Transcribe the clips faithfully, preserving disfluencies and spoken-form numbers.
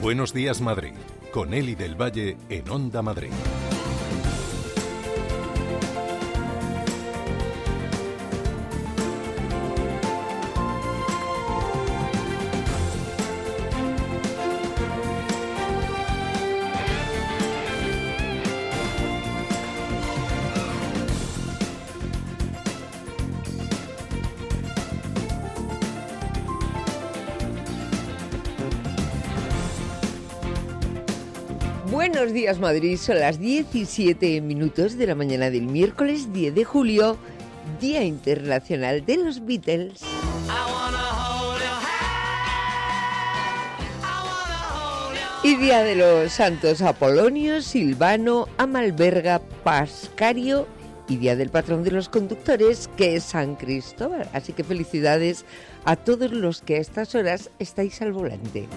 Buenos días, Madrid, con Eli del Valle en Onda Madrid. Buenos días, Madrid. Son las diecisiete minutos de la mañana del miércoles diez de julio, Día Internacional de los Beatles. Y Día de los Santos Apolonio, Silvano, Amalberga, Pascario y Día del Patrón de los Conductores, que es San Cristóbal. Así que felicidades a todos los que a estas horas estáis al volante.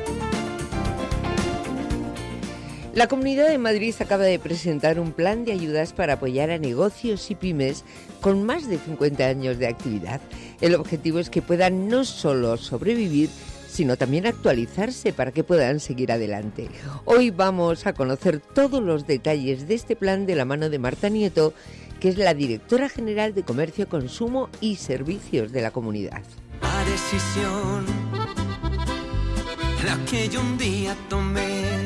La Comunidad de Madrid acaba de presentar un plan de ayudas para apoyar a negocios y pymes con más de cincuenta años de actividad. El objetivo es que puedan no solo sobrevivir, sino también actualizarse para que puedan seguir adelante. Hoy vamos a conocer todos los detalles de este plan de la mano de Marta Nieto, que es la directora general de Comercio, Consumo y Servicios de la comunidad. La decisión, la que yo un día tomé,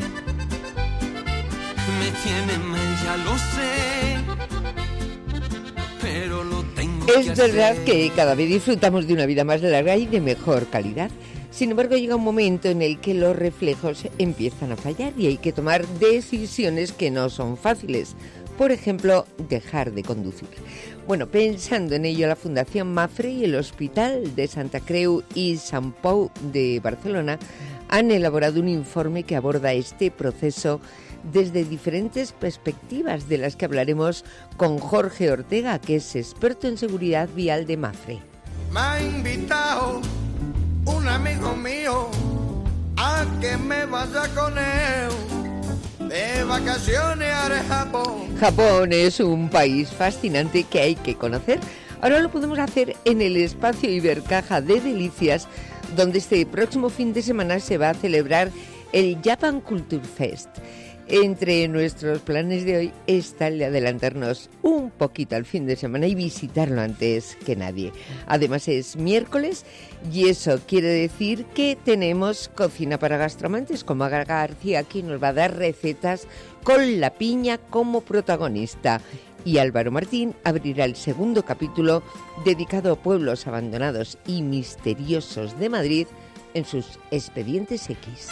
me tiene mal, ya lo sé, pero lo tengo que hacer. Es verdad que cada vez disfrutamos de una vida más larga y de mejor calidad. Sin embargo, llega un momento en el que los reflejos empiezan a fallar y hay que tomar decisiones que no son fáciles. Por ejemplo, dejar de conducir. Bueno, pensando en ello, la Fundación Mafre y el Hospital de Santa Creu y Sant Pau de Barcelona han elaborado un informe que aborda este proceso desde diferentes perspectivas, de las que hablaremos con Jorge Ortega, que es experto en seguridad vial de Mafre. Me ha invitado un amigo mío a que me vaya con él de vacaciones a Japón. Japón es un país fascinante que hay que conocer. Ahora lo podemos hacer en el espacio Ibercaja de Delicias, donde este próximo fin de semana se va a celebrar el Japan Culture Fest. Entre nuestros planes de hoy está el de adelantarnos un poquito al fin de semana y visitarlo antes que nadie. Además es miércoles y eso quiere decir que tenemos cocina para gastroamantes, con Maga García, aquí nos va a dar recetas con la piña como protagonista. Y Álvaro Martín abrirá el segundo capítulo dedicado a pueblos abandonados y misteriosos de Madrid en sus Expedientes X.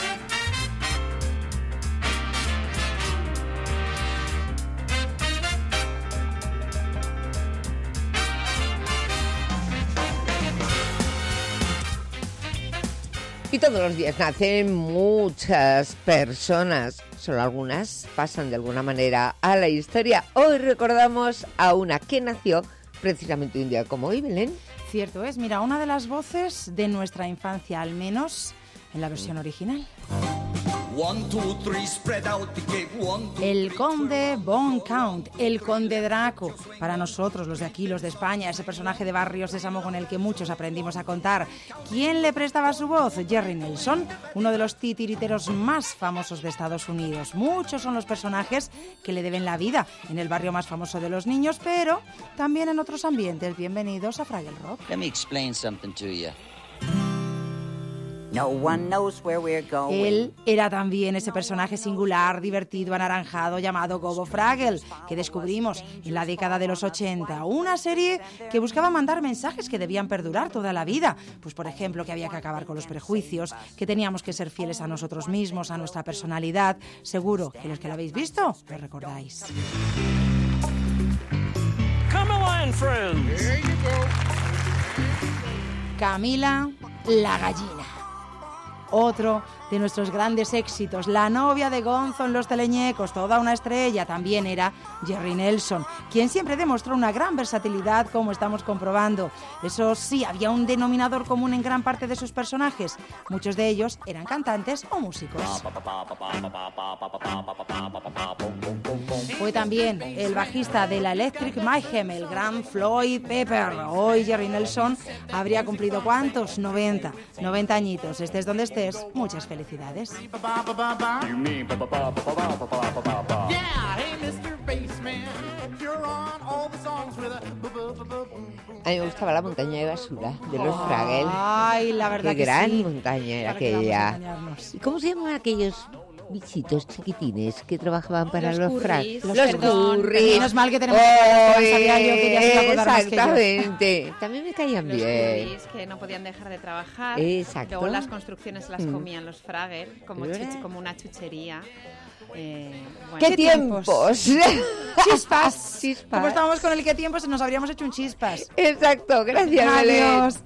Y todos los días nacen muchas personas, solo algunas pasan de alguna manera a la historia. Hoy recordamos a una que nació precisamente un día como hoy, Belén. Cierto es, mira, una de las voces de nuestra infancia, al menos en la versión original. One, two, three, spread out the cake. One, two, El conde Von Count, el conde Draco. Para nosotros, los de aquí, los de España, ese personaje de Barrio Sésamo con el que muchos aprendimos a contar. ¿Quién le prestaba su voz? Jerry Nelson, uno de los titiriteros más famosos de Estados Unidos. Muchos son los personajes que le deben la vida en el barrio más famoso de los niños, pero también en otros ambientes. Bienvenidos a Fraggle Rock. Let me explain something to you. No one knows where we're going. Él era también ese personaje singular, divertido, anaranjado, llamado Gobbo Fraggle, que descubrimos en la década de los ochenta. Una serie que buscaba mandar mensajes que debían perdurar toda la vida. Pues, por ejemplo, que había que acabar con los prejuicios, que teníamos que ser fieles a nosotros mismos, a nuestra personalidad. Seguro que los que lo habéis visto lo recordáis. Come on, friends. There you go. Camila, la gallina. Otro de nuestros grandes éxitos, la novia de Gonzo en Los Teleñecos, toda una estrella, también era Jerry Nelson, quien siempre demostró una gran versatilidad, como estamos comprobando. Eso sí, había un denominador común en gran parte de sus personajes. Muchos de ellos eran cantantes o músicos. Fue también el bajista de la Electric Mayhem, el gran Floyd Pepper. Hoy Jerry Nelson habría cumplido ¿cuántos? noventa, noventa añitos. Estés donde estés, felices, muchas felicidades. A mí me gustaba la montaña de basura de los Fraggle. Ay, la verdad Qué que gran sí. montaña era ¿Para qué vamos a aquella. engañarnos? ¿Y cómo se llaman aquellos bichitos chiquitines que trabajaban para Los los, curris. Fraggle? Los Los perdón, curris. Menos mal que tenemos a Esperanza Diario, que ya se va a acordar más que yo. Exactamente. También me caían Los bien. curris que no podían dejar de trabajar. Exacto. Luego las construcciones las Mm. comían los Fraggle como, Pero chuch- era- como una chuchería. Eh, bueno. ¡Qué tiempos! tiempos! Chispas. Chispas. Como estábamos con el qué tiempo, se nos habríamos hecho un chispas. Exacto, gracias, Belén. Adiós.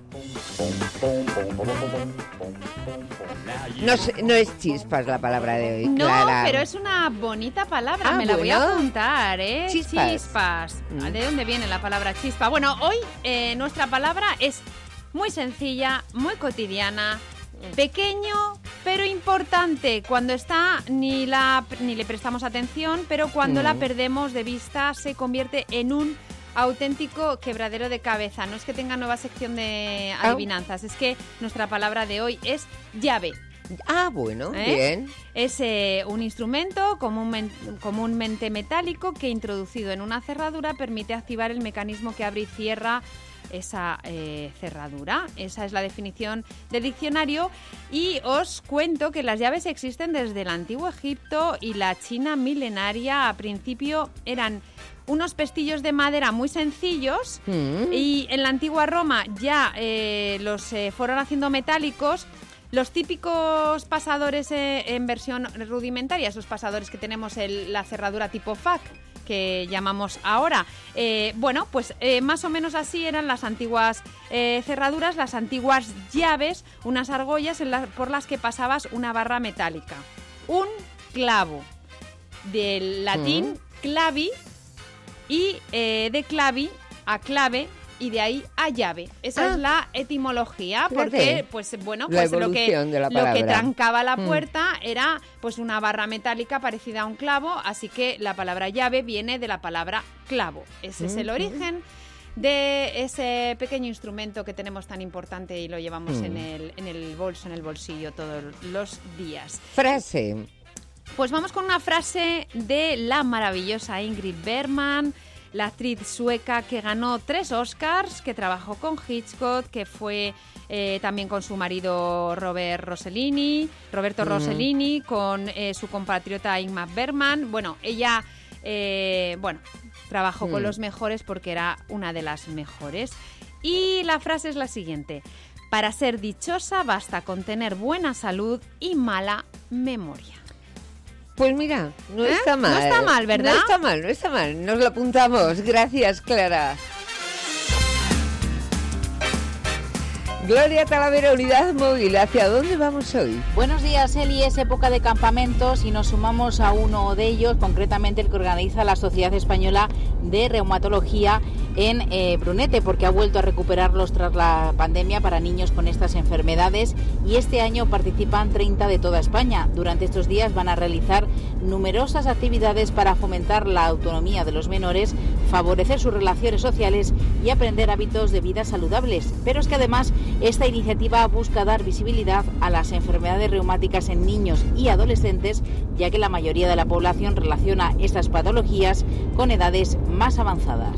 No, sé- no es chispas la palabra de hoy, No, Clara. pero es una bonita palabra, Ah, me la voy a bueno. apuntar, ¿eh? Chispas. Chispas. Mm. ¿De dónde viene la palabra chispa? Bueno, hoy eh, nuestra palabra es muy sencilla, muy cotidiana, pequeño, pero importante. Cuando está ni, la, ni le prestamos atención, pero cuando Mm. la perdemos de vista se convierte en un auténtico quebradero de cabeza. No es que tenga nueva sección de Au. adivinanzas, es que nuestra palabra de hoy es llave. Ah, bueno, ¿Eh? bien. Es eh, un instrumento comúnmen- comúnmente metálico que, introducido en una cerradura, permite activar el mecanismo que abre y cierra esa eh, cerradura. Esa es la definición del diccionario. Y os cuento que las llaves existen desde el antiguo Egipto y la China milenaria. A principio eran unos pestillos de madera muy sencillos. Mm. Y en la antigua Roma ya eh, los eh, fueron haciendo metálicos. Los típicos pasadores eh, en versión rudimentaria, esos pasadores que tenemos en la cerradura tipo F A C, que llamamos ahora. Eh, bueno, pues eh, más o menos así eran las antiguas eh, cerraduras, las antiguas llaves, unas argollas en la- por las que pasabas una barra metálica. Un clavo, del latín clavi, y eh, de clavi a clave, y de ahí a llave. Esa Ah. es la etimología, Fíjate. porque pues bueno, La pues lo que, evolución de la lo que palabra. trancaba la Mm. puerta era pues una barra metálica parecida a un clavo, así que la palabra llave viene de la palabra clavo. Ese es el Ujú. origen de ese pequeño instrumento que tenemos tan importante y lo llevamos Mm. en el en el bolso, en el bolsillo todos los días. Frase. Pues vamos con una frase de la maravillosa Ingrid Bergman, la actriz sueca que ganó tres Oscars, que trabajó con Hitchcock, que fue eh, también con su marido Robert Rossellini, Roberto Mm. Rossellini, con eh, su compatriota Ingmar Bergman. Bueno, ella eh, bueno, trabajó con Mm. los mejores porque era una de las mejores. Y la frase es la siguiente: para ser dichosa basta con tener buena salud y mala memoria. Pues mira, no ¿Eh? está mal. No está mal, ¿verdad? No está mal, no está mal. Nos lo apuntamos. Gracias, Clara. Gloria Talavera, Unidad Móvil. ¿Hacia dónde vamos hoy? Buenos días, Eli. Es época de campamentos y nos sumamos a uno de ellos, concretamente el que organiza la Sociedad Española de Reumatología en eh, Brunete, porque ha vuelto a recuperarlos tras la pandemia para niños con estas enfermedades, y este año participan treinta de toda España. Durante estos días van a realizar numerosas actividades para fomentar la autonomía de los menores, favorecer sus relaciones sociales y aprender hábitos de vida saludables. Pero es que además esta iniciativa busca dar visibilidad a las enfermedades reumáticas en niños y adolescentes, ya que la mayoría de la población relaciona estas patologías con edades más avanzadas.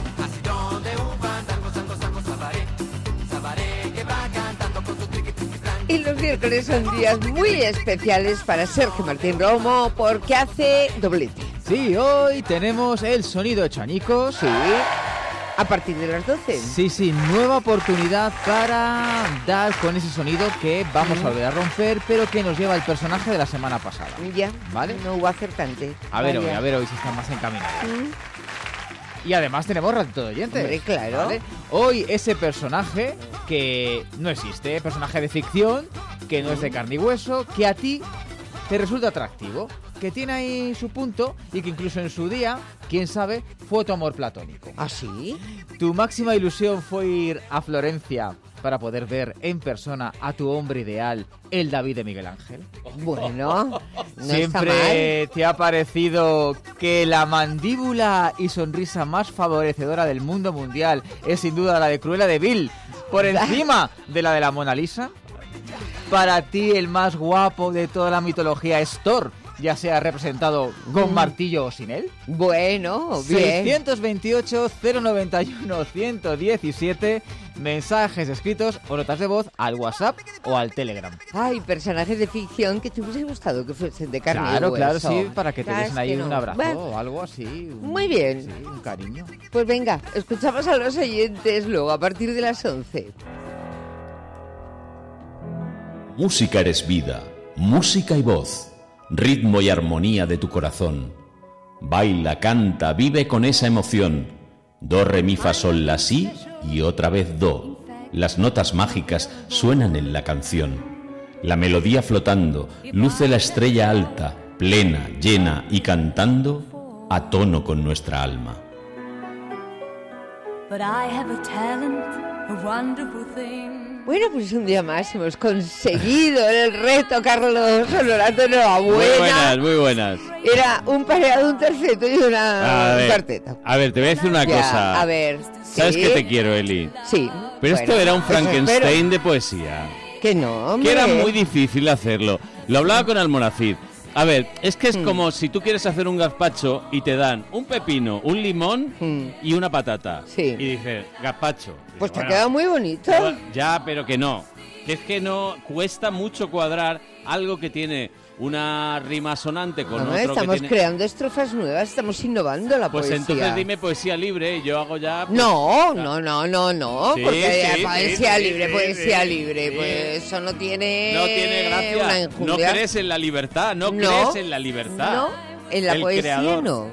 Y los miércoles son días muy especiales para Sergio Martín Romo porque hace doblete. Sí, hoy tenemos el sonido hecho añicos. Sí. A partir de las doce. Sí, sí, nueva oportunidad para dar con ese sonido que vamos a volver a romper, pero que nos lleva el personaje de la semana pasada. Ya, ¿Vale? No hubo acertante. A ver hoy, Vaya. a ver hoy si están más encaminados. Mm. Y además tenemos ratito de oyentes. Hombre, claro. ¿Vale? Hoy ese personaje que no existe, personaje de ficción, que no es de carne y hueso, que a ti te resulta atractivo, que tiene ahí su punto y que incluso en su día, quién sabe, fue tu amor platónico. ¿Ah, sí? Tu máxima ilusión fue ir a Florencia para poder ver en persona a tu hombre ideal, el David de Miguel Ángel. Bueno, no Siempre está te ha parecido que la mandíbula y sonrisa más favorecedora del mundo mundial es sin duda la de Cruella de Vil, por encima de la de la Mona Lisa. Para ti el más guapo de toda la mitología es Thor, ya sea representado con Mm. martillo o sin él. Bueno, bien. seiscientos veintiocho, cero noventa y uno, ciento diecisiete, mensajes escritos o notas de voz al WhatsApp o al Telegram. Ay, personajes de ficción que te hubiese gustado que fuesen de carne Claro, y hueso. claro, sí, para que te Claro, desen es ahí que un no. abrazo Bueno, o algo así. un- muy bien. Sí, un cariño. Pues venga, escuchamos a los oyentes luego a partir de las once. Música eres vida, música y voz, ritmo y armonía de tu corazón. Baila, canta, vive con esa emoción. Do, re, mi, fa, sol, la, si y otra vez do. Las notas mágicas suenan en la canción. La melodía flotando, luce la estrella alta, plena, llena y cantando a tono con nuestra alma. But I have a talent, a wonderful thing. Bueno, pues un día más hemos conseguido el reto, Carlos Honorato, enhorabuena. Muy buenas, muy buenas. Era un pareado, un terceto y una A ver, cuarteta. a ver, te voy a decir una Ya, cosa. a ver, ¿Sabes ¿sí? que te quiero, Eli? Sí. Pero bueno, esto era un eso espero. Frankenstein de poesía. Que no, hombre. Que era muy difícil hacerlo. Lo hablaba con Almonacid. A ver, es que es Mm. como si tú quieres hacer un gazpacho y te dan un pepino, un limón y una patata. Mm. Sí. Y dices, gazpacho. Pues te ha Bueno, quedado muy bonito. Ya, pero que no. Que es que no cuesta mucho cuadrar algo que tiene una rima sonante con No, otro estamos que tiene... creando estrofas nuevas, estamos innovando la Pues poesía. entonces dime poesía libre y yo hago ya... pues, No, no, no, no, no, Sí, porque sí, poesía sí, libre, sí, poesía sí, libre, sí. pues eso no tiene... No tiene una gracia. No enjundia. crees en la libertad, no, No, crees en la libertad. No, en la El poesía creador. no.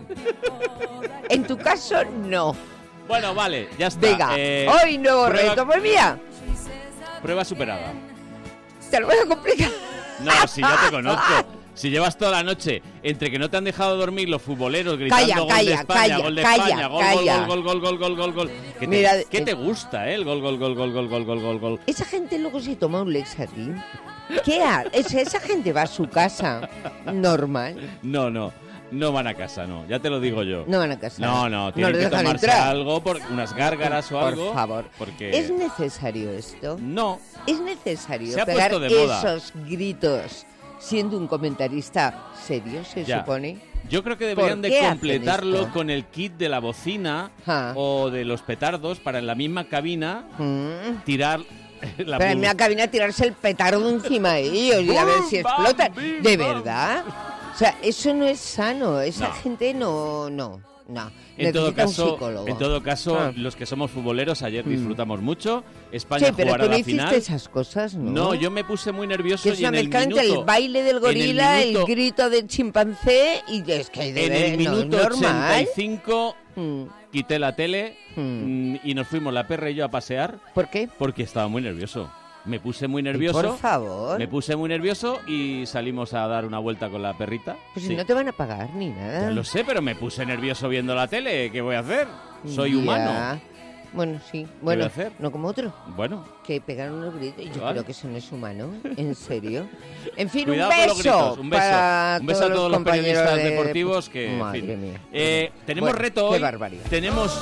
En tu caso, no. Bueno, vale, ya está. Venga, Eh, hoy nuevo prueba- reto, pues mira, Prueba superada. te lo voy a complicar. No, si ya te conozco. Si llevas toda la noche entre que no te han dejado dormir los futboleros gritando Calla, gol de calla, España, calla, gol de calla, España, gol, calla. gol, gol, gol, gol, gol, gol, gol. ¿Qué te, Mira, qué eh, te gusta, eh? El gol, gol, gol, gol, gol, gol, gol, gol, gol, gol. Esa gente luego se toma un Lexatin. ¿Qué hace? Esa gente va a su casa normal. No, no. No van a casa, no. Ya te lo digo yo. No van a casa. No, no. Tienen le que dejan tomarse entrar. algo, por, unas gárgaras o Por algo. favor. Porque... ¿Es necesario esto? No. ¿Es necesario Se ha pegar puesto de moda. esos gritos siendo un comentarista serio, se Ya. supone? Yo creo que deberían ¿Por de qué hacen completarlo esto? con el kit de la bocina Ah. o de los petardos para en la misma cabina Mm. tirar la Pero en bum- mi cabina tirarse el petardo encima de ellos y a ver si Bum, bam, explota. bim, ¿De bam. verdad? O sea, eso no es sano. Esa No. gente no, no, no. En todo Necesita un caso, psicólogo. en todo caso, Ah. los que somos futboleros ayer Mm. disfrutamos mucho. España Sí, pero jugará tú no la hiciste final. esas cosas, ¿no? No, yo me puse muy nervioso Que es y una en el mezcla entre minuto, el baile del en gorila, el, minuto- grito del chimpancé y es que de en ver- el no, minuto es normal. ochenta y cinco Mm. quité la tele mm, y nos fuimos la perra y yo a pasear. ¿Por qué? Porque estaba muy nervioso. Me puse muy nervioso. Por favor. Me puse muy nervioso y salimos a dar una vuelta con la perrita. Pues Sí. si no te van a pagar ni nada. Ya lo sé, pero me puse nervioso viendo la tele. ¿Qué voy a hacer? Soy Ya. humano. Bueno, sí. voy Bueno, a hacer? no como otro. Bueno, Que pegaron unos gritos. Yo Vale. creo que eso no es humano. En serio. En fin, cuidado un con beso. los gritos. Un beso. Para Un beso a todos los compañeros periodistas de- deportivos que. en Madre fin. mía. Eh, tenemos Bueno, reto qué hoy. barbaridad. Tenemos.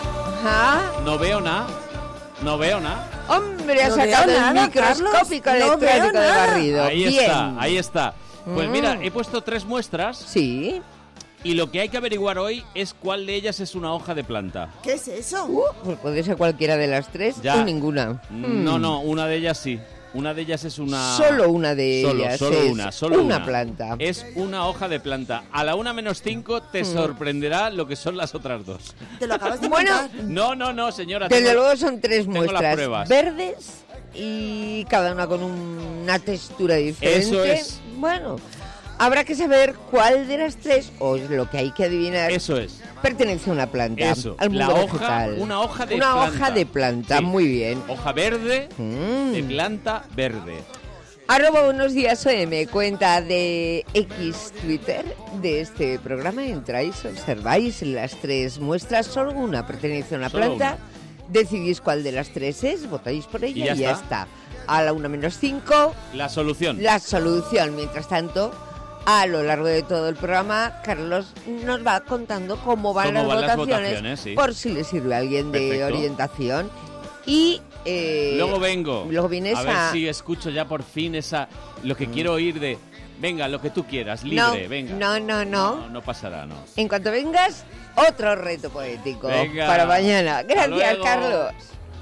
Ajá. No veo nada. No veo nada. Hombre, ha No sacado veo el nada, microscópico Carlos, no electrónico veo de nada. barrido. Ahí Bien. está, ahí está. Pues Mm. mira, he puesto tres muestras. Sí. Y lo que hay que averiguar hoy es cuál de ellas es una hoja de planta. ¿Qué es eso? Uh, pues puede ser cualquiera de las tres Ya. o ninguna. No, Mm. no, una de ellas sí. Una de ellas es una... Solo una de Solo, ellas solo es una, solo una una. planta. Es una hoja de planta. A la una menos cinco te Mm. sorprenderá lo que son las otras dos. Te lo acabas de Bueno, inventar. No, no, no, señora. Desde tengo- luego son tres tengo las muestras pruebas. verdes y cada una con un- una textura diferente. Eso es. Bueno, habrá que saber cuál de las tres, o es lo que hay que adivinar, Eso es. pertenece a una planta, Eso. al mundo La hoja, vegetal. una hoja de Una planta. hoja de planta, Sí. muy bien. Hoja verde Mm. de planta verde. Arroba Buenos Días O M, cuenta de X Twitter de este programa. Entráis, observáis las tres muestras, solo una pertenece a una Solo planta. Decidís cuál de las tres es, votáis por ella Y y ya ya, está. está. A la una menos cinco, La solución. la solución. Mientras tanto, a lo largo de todo el programa, Carlos nos va contando cómo van, Cómo las, van las votaciones, votaciones, sí. por si le sirve a alguien de Perfecto. orientación. Y eh, luego vengo. Luego vienes a a... ver si escucho ya por fin esa lo que quiero oír de venga, lo que tú quieras, libre, no, venga. No, no, no. No, no pasará, no. En cuanto vengas, otro reto poético venga, para mañana. Gracias, Carlos.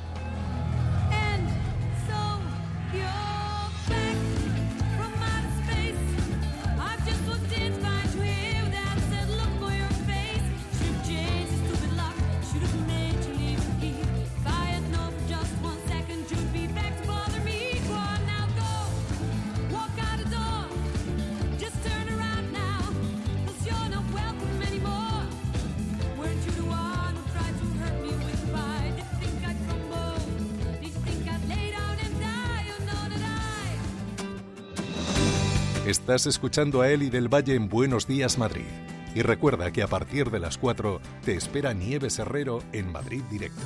Estás escuchando a Eli del Valle en Buenos Días Madrid. Y recuerda que a partir de las cuatro te espera Nieves Herrero en Madrid Directo.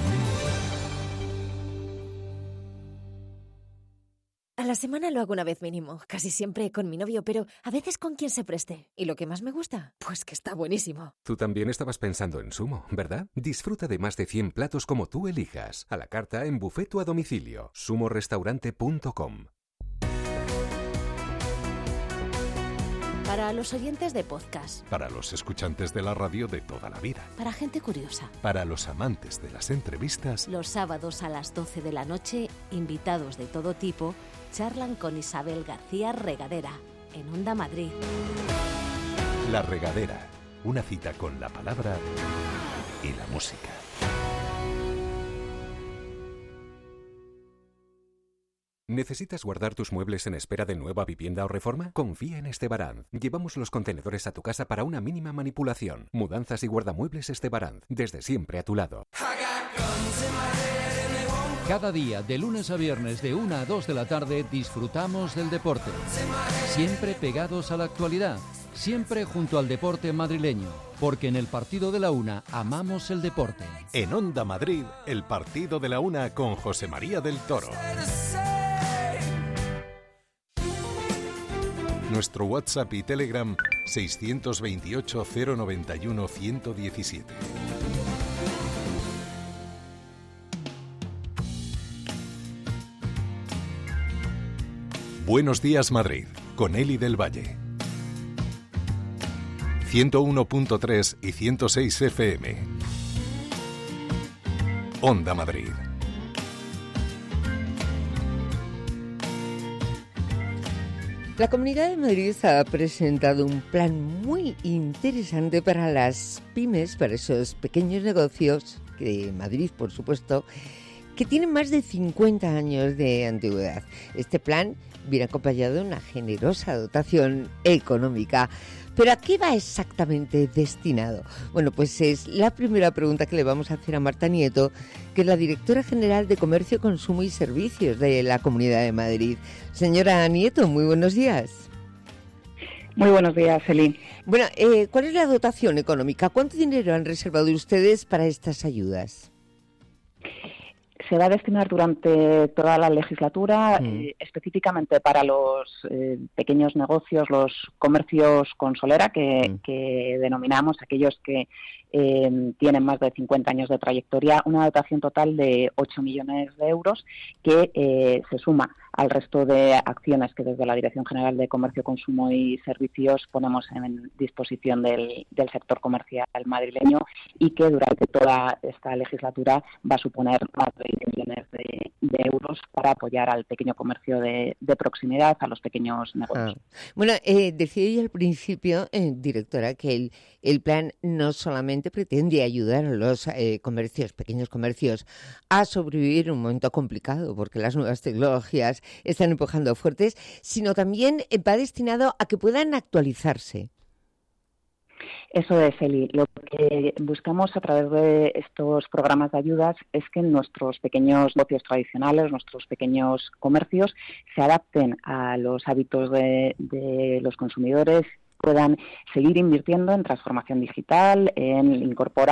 A la semana lo hago una vez mínimo, casi siempre con mi novio, pero a veces con quien se preste. ¿Y lo que más me gusta? Pues que está buenísimo. Tú también estabas pensando en Sumo, ¿verdad? Disfruta de más de cien platos como tú elijas. A la carta, en buffet o a domicilio. sumo restaurante punto com. Para los oyentes de podcast. Para los escuchantes de la radio de toda la vida. Para gente curiosa. Para los amantes de las entrevistas. Los sábados a las doce de la noche, invitados de todo tipo charlan con Isabel García Regadera, en Onda Madrid. La Regadera, una cita con la palabra y la música. ¿Necesitas guardar tus muebles en espera de nueva vivienda o reforma? Confía en Estebaranz. Llevamos los contenedores a tu casa para una mínima manipulación. Mudanzas y guardamuebles Estebaranz. Desde siempre a tu lado. Cada día, de lunes a viernes, de una a dos de la tarde, disfrutamos del deporte. Siempre pegados a la actualidad. Siempre junto al deporte madrileño. Porque en el Partido de la Una amamos el deporte. En Onda Madrid, el Partido de la Una con José María del Toro. Nuestro WhatsApp y Telegram seiscientos veintiocho cero noventa y uno ciento diecisiete. Buenos días Madrid, con Eli del Valle. ciento uno punto tres y ciento seis F M. Onda Madrid. La Comunidad de Madrid ha presentado un plan muy interesante para las pymes, para esos pequeños negocios de Madrid, por supuesto, que tienen más de cincuenta años de antigüedad. Este plan viene acompañado de una generosa dotación económica. ¿Pero a qué va exactamente destinado? Bueno, pues es la primera pregunta que le vamos a hacer a Marta Nieto, que es la directora general de Comercio, Consumo y Servicios de la Comunidad de Madrid. Señora Nieto, muy buenos días. Muy buenos días, Eli. Bueno, eh, ¿cuál es la dotación económica? ¿Cuánto dinero han reservado ustedes para estas ayudas? Se va a destinar durante toda la legislatura, mm. eh, específicamente para los eh, pequeños negocios, los comercios con solera, que, mm. que denominamos aquellos que eh, tienen más de cincuenta años de trayectoria, una dotación total de ocho millones de euros que eh, se suma al resto de acciones que desde la Dirección General de Comercio, Consumo y Servicios ponemos en disposición del, del sector comercial madrileño y que durante toda esta legislatura va a suponer más de veinte millones de, de euros para apoyar al pequeño comercio de, de proximidad, a los pequeños negocios. Ah. Bueno, eh, decía yo al principio, eh, directora, que el, el plan no solamente pretende ayudar a los eh, comercios, pequeños comercios, a sobrevivir en un momento complicado, porque las nuevas tecnologías están empujando fuertes, sino también va destinado a que puedan actualizarse. Eso es, Eli. Lo que buscamos a través de estos programas de ayudas es que nuestros pequeños negocios tradicionales, nuestros pequeños comercios, se adapten a los hábitos de, de los consumidores, puedan seguir invirtiendo en transformación digital, en incorporar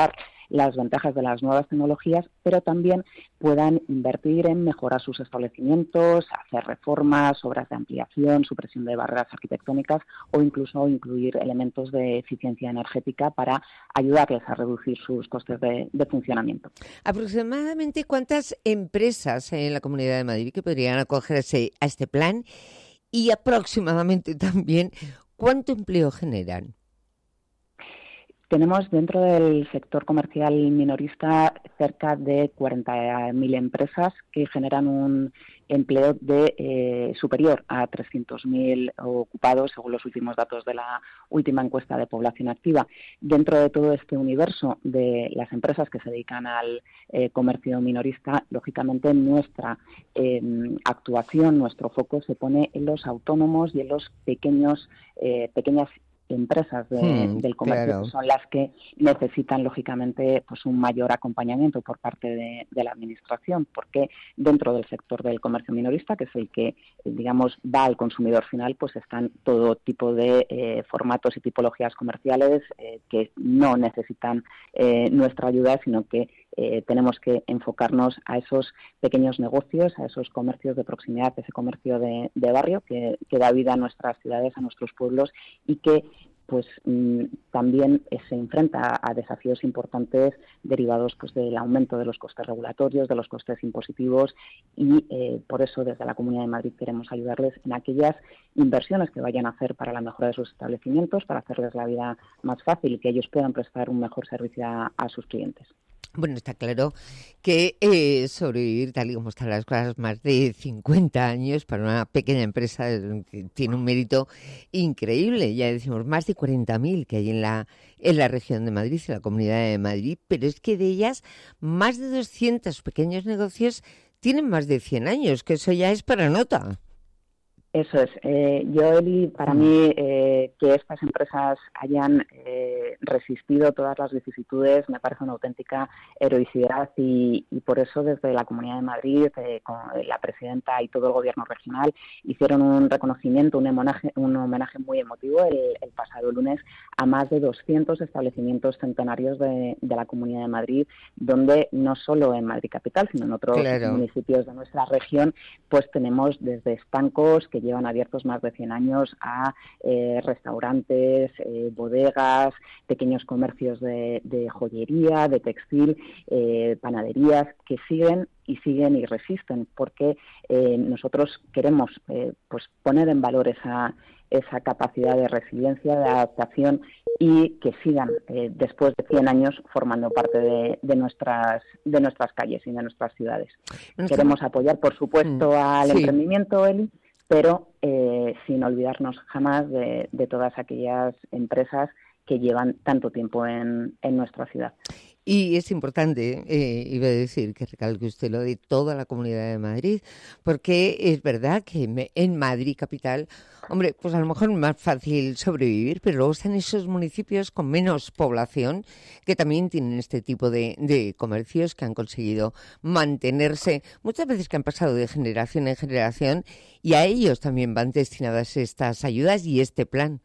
las ventajas de las nuevas tecnologías, pero también puedan invertir en mejorar sus establecimientos, hacer reformas, obras de ampliación, supresión de barreras arquitectónicas o incluso incluir elementos de eficiencia energética para ayudarles a reducir sus costes de, de funcionamiento. ¿Aproximadamente cuántas empresas en la Comunidad de Madrid que podrían acogerse a este plan? Y aproximadamente también, ¿cuánto empleo generan? Tenemos dentro del sector comercial minorista cerca de cuarenta mil empresas que generan un empleo de eh, superior a trescientos mil ocupados, según los últimos datos de la última encuesta de población activa. Dentro de todo este universo de las empresas que se dedican al eh, comercio minorista, lógicamente nuestra eh, actuación, nuestro foco se pone en los autónomos y en los pequeños, eh, pequeñas empresas de, hmm, del comercio, claro, que son las que necesitan lógicamente pues un mayor acompañamiento por parte de, de la administración, porque dentro del sector del comercio minorista, que es el que digamos va al consumidor final, pues están todo tipo de eh, formatos y tipologías comerciales eh, que no necesitan eh, nuestra ayuda, sino que eh, tenemos que enfocarnos a esos pequeños negocios, a esos comercios de proximidad, ese comercio de, de barrio que, que da vida a nuestras ciudades, a nuestros pueblos y que pues mmm, también eh, se enfrenta a, a desafíos importantes derivados pues del aumento de los costes regulatorios, de los costes impositivos y eh, por eso desde la Comunidad de Madrid queremos ayudarles en aquellas inversiones que vayan a hacer para la mejora de sus establecimientos, para hacerles la vida más fácil y que ellos puedan prestar un mejor servicio a, a sus clientes. Bueno, está claro que eh, sobrevivir tal y como están las cosas, más de cincuenta años para una pequeña empresa que tiene un mérito increíble. Ya decimos, más de cuarenta mil que hay en la, en la región de Madrid, en la Comunidad de Madrid, pero es que de ellas más de doscientos pequeños negocios tienen más de cien años, que eso ya es para nota. Eso es. Eh, yo, Eli, para mí, eh, que estas empresas hayan eh, resistido todas las vicisitudes me parece una auténtica heroicidad y, y por eso desde la Comunidad de Madrid, eh, con la presidenta y todo el gobierno regional, hicieron un reconocimiento, un homenaje, un homenaje muy emotivo el, el pasado lunes a más de doscientos establecimientos centenarios de, de la Comunidad de Madrid, donde no solo en Madrid Capital, sino en otros claro. municipios de nuestra región, pues tenemos desde estancos que llevan abiertos más de cien años a eh, restaurantes, eh, bodegas, pequeños comercios de, de joyería, de textil, eh, panaderías, que siguen y siguen y resisten, porque eh, nosotros queremos eh, pues poner en valor esa, esa capacidad de resiliencia, de adaptación y que sigan eh, después de cien años formando parte de, de nuestras de nuestras calles y de nuestras ciudades. No queremos que... apoyar, por supuesto, mm, al sí. emprendimiento, Eli, pero eh, sin olvidarnos jamás de, de todas aquellas empresas que llevan tanto tiempo en, en nuestra ciudad. Y es importante, eh, iba a decir, que recalque usted lo de toda la Comunidad de Madrid, porque es verdad que en Madrid Capital, hombre, pues a lo mejor es más fácil sobrevivir, pero luego están esos municipios con menos población que también tienen este tipo de, de comercios que han conseguido mantenerse, muchas veces que han pasado de generación en generación, y a ellos también van destinadas estas ayudas y este plan.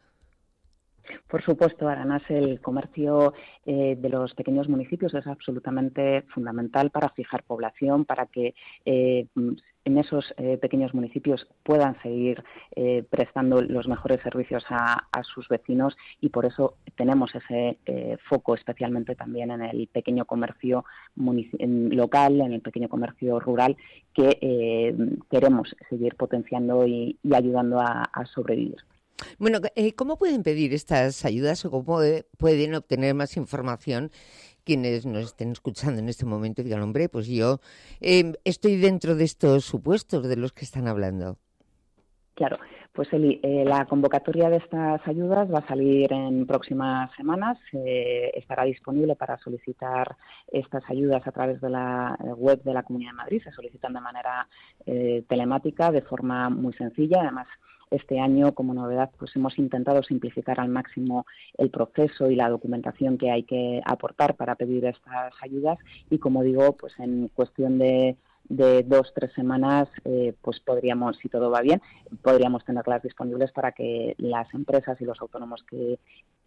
Por supuesto, además el comercio eh, de los pequeños municipios es absolutamente fundamental para fijar población, para que eh, en esos eh, pequeños municipios puedan seguir eh, prestando los mejores servicios a, a sus vecinos y por eso tenemos ese eh, foco especialmente también en el pequeño comercio munici- en local, en el pequeño comercio rural que eh, queremos seguir potenciando y, y ayudando a, a sobrevivir. Bueno, eh, ¿cómo pueden pedir estas ayudas o cómo pueden obtener más información quienes nos estén escuchando en este momento y digan, hombre, pues yo eh, estoy dentro de estos supuestos de los que están hablando? Claro, pues Eli, eh, la convocatoria de estas ayudas va a salir en próximas semanas. Eh, estará disponible para solicitar estas ayudas a través de la web de la Comunidad de Madrid. Se solicitan de manera eh, telemática, de forma muy sencilla. Además, este año, como novedad, pues hemos intentado simplificar al máximo el proceso y la documentación que hay que aportar para pedir estas ayudas y, como digo, pues en cuestión de de dos, tres semanas, eh, pues podríamos, si todo va bien, podríamos tenerlas disponibles para que las empresas y los autónomos que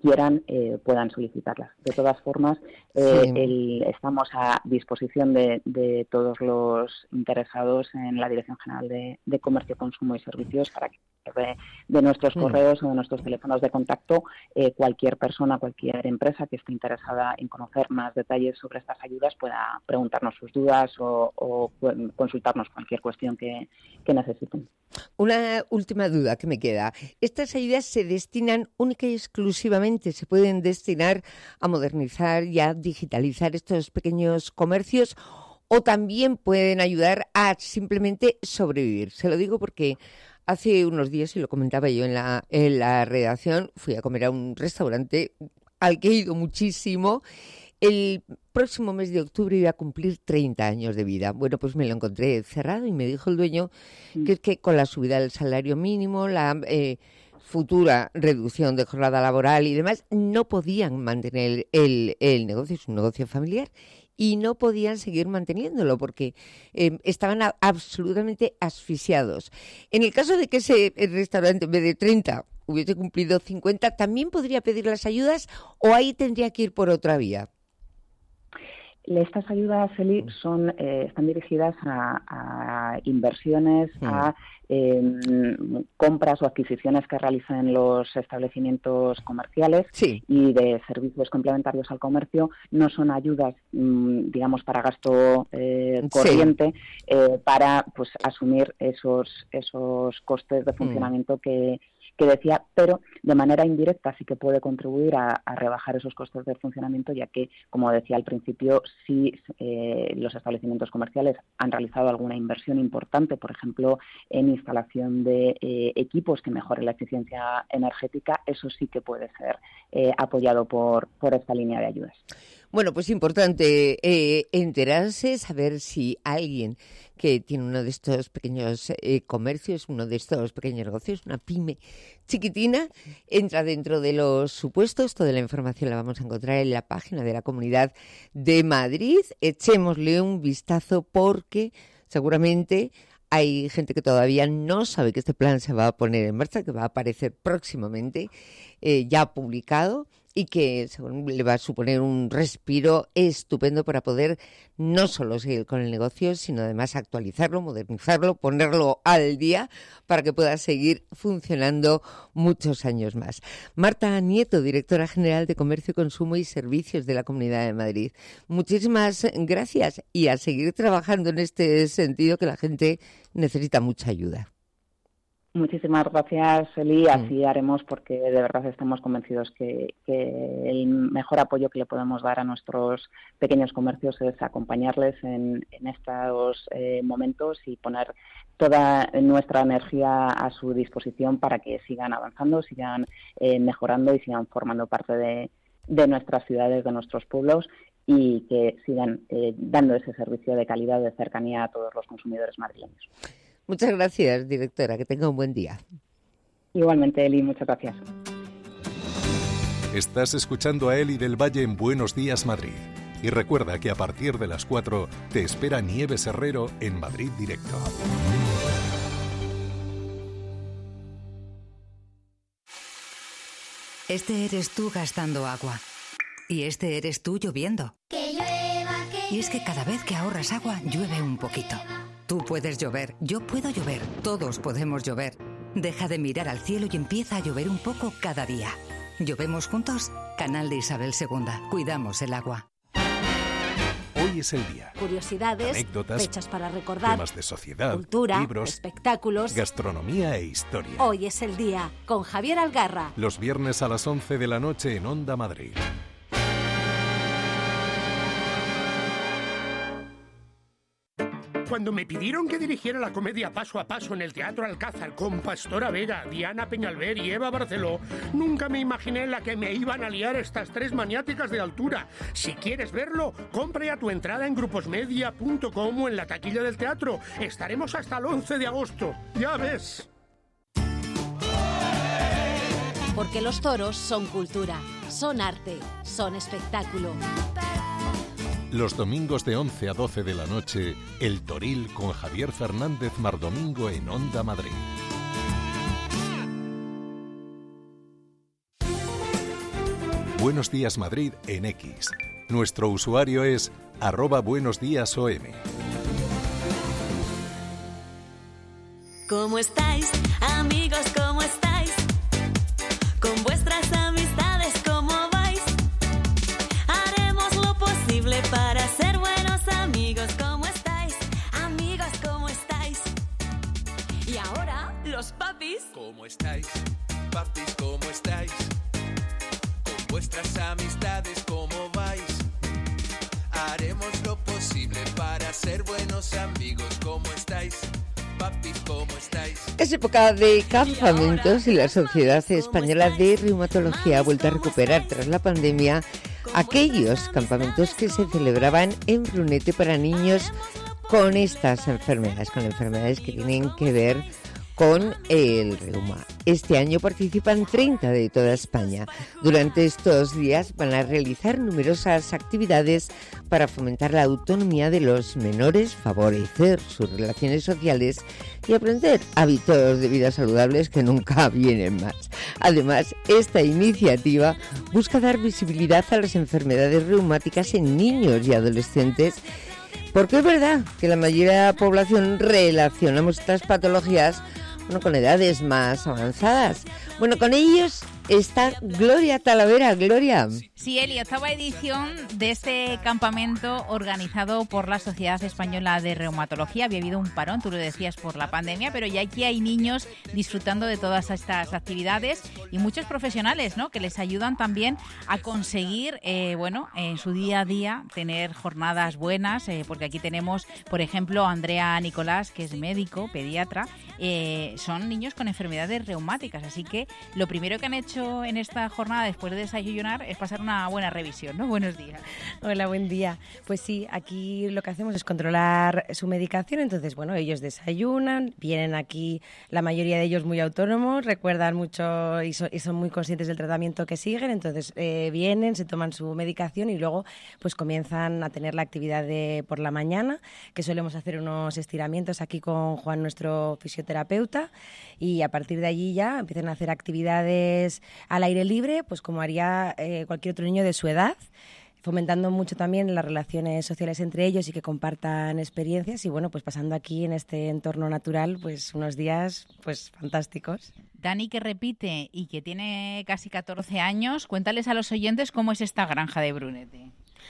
quieran eh, puedan solicitarlas. De todas formas, eh, Sí. el- estamos a disposición de, de todos los interesados en la Dirección General de, de Comercio, Consumo y Servicios para que de, de nuestros Mm. correos o de nuestros teléfonos de contacto eh, cualquier persona, cualquier empresa que esté interesada en conocer más detalles sobre estas ayudas pueda preguntarnos sus dudas o, o pu- consultarnos cualquier cuestión que, que necesiten. Una última duda que me queda. ¿Estas ayudas se destinan única y exclusivamente, se pueden destinar a modernizar y a digitalizar estos pequeños comercios o también pueden ayudar a simplemente sobrevivir? Se lo digo porque hace unos días, y lo comentaba yo en la, en la redacción, fui a comer a un restaurante al que he ido muchísimo. El próximo mes de octubre iba a cumplir treinta años de vida. Bueno, pues me lo encontré cerrado y me dijo el dueño que es que con la subida del salario mínimo, la eh, futura reducción de jornada laboral y demás, no podían mantener el, el negocio, es un negocio familiar, y no podían seguir manteniéndolo porque eh, estaban a- absolutamente asfixiados. En el caso de que ese restaurante en vez de treinta hubiese cumplido cincuenta, ¿también podría pedir las ayudas o ahí tendría que ir por otra vía? Estas ayudas, Eli, son, eh, están dirigidas a, a inversiones, Mm. a eh, compras o adquisiciones que realizan los establecimientos comerciales y de servicios complementarios al comercio. No son ayudas, mm, digamos, para gasto eh, Sí. corriente, eh, para pues asumir esos, esos costes de funcionamiento que que decía, pero de manera indirecta sí que puede contribuir a, a rebajar esos costes de funcionamiento, ya que, como decía al principio, si eh, los establecimientos comerciales han realizado alguna inversión importante, por ejemplo, en instalación de eh, equipos que mejoren la eficiencia energética, eso sí que puede ser eh, apoyado por, por esta línea de ayudas. Bueno, pues importante eh, enterarse, saber si alguien que tiene uno de estos pequeños eh, comercios, uno de estos pequeños negocios, una pyme chiquitina, entra dentro de los supuestos. Toda la información la vamos a encontrar en la página de la Comunidad de Madrid. Echémosle un vistazo porque seguramente hay gente que todavía no sabe que este plan se va a poner en marcha, que va a aparecer próximamente, eh, ya publicado, y que según le va a suponer un respiro estupendo para poder no solo seguir con el negocio, sino además actualizarlo, modernizarlo, ponerlo al día para que pueda seguir funcionando muchos años más. Marta Nieto, directora general de Comercio, Consumo y Servicios de la Comunidad de Madrid. Muchísimas gracias y a seguir trabajando en este sentido, que la gente necesita mucha ayuda. Muchísimas gracias, Eli. Así haremos, porque de verdad estamos convencidos que, que el mejor apoyo que le podemos dar a nuestros pequeños comercios es acompañarles en, en estos eh, momentos y poner toda nuestra energía a su disposición para que sigan avanzando, sigan eh, mejorando y sigan formando parte de, de nuestras ciudades, de nuestros pueblos, y que sigan eh, dando ese servicio de calidad, de cercanía a todos los consumidores madrileños. Muchas gracias, directora. Que tenga un buen día. Igualmente, Eli, muchas gracias. Estás escuchando a Eli del Valle en Buenos Días, Madrid. Y recuerda que a partir de las cuatro te espera Nieves Herrero en Madrid Directo. Este eres tú gastando agua. Y este eres tú lloviendo. Que llueva, que Y es que cada vez que ahorras agua, llueve un poquito. Tú puedes llover, yo puedo llover, todos podemos llover. Deja de mirar al cielo y empieza a llover un poco cada día. ¿Llovemos juntos? Canal de Isabel segunda. Cuidamos el agua. Hoy es el día. Curiosidades, Anécdotas, fechas para recordar, Temas de sociedad, cultura, libros, espectáculos. gastronomía e historia. Hoy es el día, con Javier Algarra. Los viernes a las once de la noche en Onda Madrid. Cuando me pidieron que dirigiera la comedia Paso a Paso en el Teatro Alcázar con Pastora Vega, Diana Peñalver y Eva Barceló, nunca me imaginé la que me iban a liar estas tres maniáticas de altura. Si quieres verlo, compra ya tu entrada en gruposmedia punto com o en la taquilla del teatro. Estaremos hasta el once de agosto. Ya ves. Porque los toros son cultura, son arte, son espectáculo. Los domingos de once a doce de la noche, El Toril con Javier Fernández Mardomingo en Onda Madrid. Buenos Días Madrid en X. Nuestro usuario es arroba buenosdíasom. ¿Cómo estáis, amigos? ¿Cómo estáis? Con vuestras amistades, ¿cómo vais? Haremos lo posible para ser buenos amigos. ¿Cómo estáis, amigos? ¿Cómo estáis? Y ahora, los papis. ¿Cómo estáis, papis? ¿Cómo estáis? Con vuestras amistades, ¿cómo vais? Haremos lo posible para ser buenos amigos. ¿Cómo estáis? Papis, ¿cómo estáis? Es época de campamentos y la Sociedad Española de Reumatología ha vuelto a recuperar tras la pandemia aquellos campamentos que se celebraban en Brunete para niños con estas enfermedades, con enfermedades que tienen que ver con el reuma. Este año participan treinta de toda España. Durante estos días van a realizar numerosas actividades para fomentar la autonomía de los menores, favorecer sus relaciones sociales y aprender hábitos de vida saludables que nunca vienen más. Además, esta iniciativa busca dar visibilidad a las enfermedades reumáticas en niños y adolescentes, porque es verdad que la mayoría de la población relacionamos estas patologías bueno, con edades más avanzadas. Bueno, con ellos está Gloria Talavera. Gloria. Sí, Eli, octava edición de este campamento organizado por la Sociedad Española de Reumatología. Había habido un parón, tú lo decías, por la pandemia, pero ya aquí hay niños disfrutando de todas estas actividades y muchos profesionales, ¿no?, que les ayudan también a conseguir, eh, bueno, en su día a día tener jornadas buenas, eh, porque aquí tenemos, por ejemplo, a Andrea Nicolás, que es médico, pediatra. Eh, son niños con enfermedades reumáticas, así que lo primero que han hecho en esta jornada después de desayunar es pasar una buena revisión, ¿no? Buenos días. Hola, buen día. Pues sí, aquí lo que hacemos es controlar su medicación, entonces, bueno, ellos desayunan, vienen aquí, la mayoría de ellos muy autónomos, recuerdan mucho y, so, y son muy conscientes del tratamiento que siguen, entonces eh, vienen, se toman su medicación y luego pues comienzan a tener la actividad de por la mañana, que solemos hacer unos estiramientos aquí con Juan, nuestro fisioterapeuta, y a partir de allí ya empiezan a hacer actividades al aire libre, pues como haría eh, cualquier otro niño de su edad, fomentando mucho también las relaciones sociales entre ellos y que compartan experiencias y bueno, pues pasando aquí en este entorno natural pues unos días pues fantásticos. Dani, que repite y que tiene casi catorce años, cuéntales a los oyentes cómo es esta granja de Brunete.